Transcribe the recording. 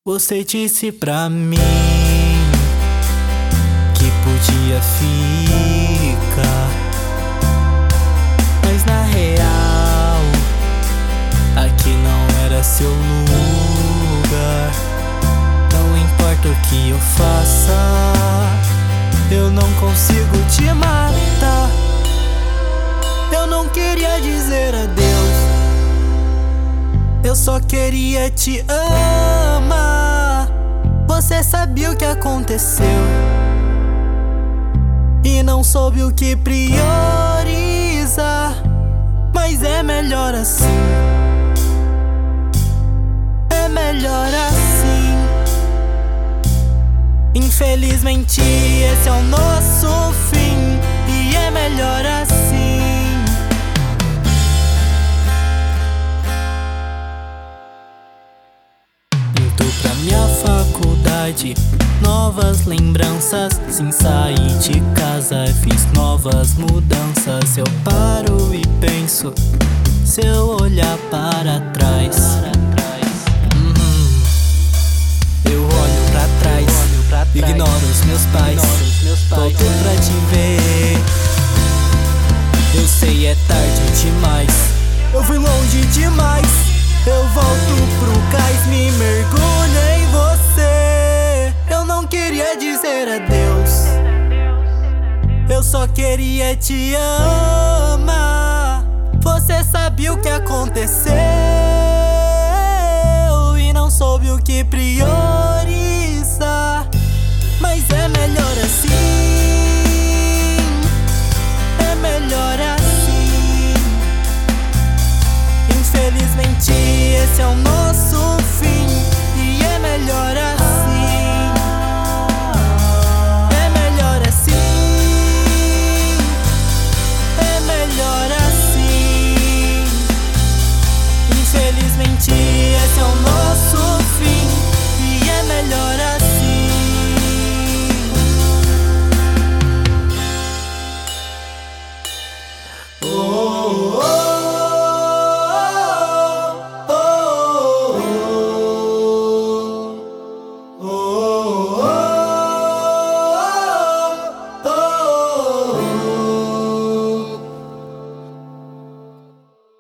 Você disse pra mim que podia ficar, mas na real aqui não era seu lugar. Não importa o que eu faça, eu não consigo te matar. Eu não queria dizer adeus, eu só queria te amar. Você sabia o que aconteceu e não soube o que priorizar. Mas é melhor assim, é melhor assim. Infelizmente esse é o nosso fim, e é melhor assim. Indo pra minha faculdade, novas lembranças. Sem sair de casa fiz novas mudanças. Eu paro e penso, se eu olhar para trás, eu olho pra trás, ignoro os meus pais, volto pra te ver. Eu sei, é tarde demais, eu fui longe demais. Eu volto pro cais, me mergulho em você. Eu não queria dizer adeus, eu só queria te amar. Você sabia o que aconteceu e não soube o que priorizar.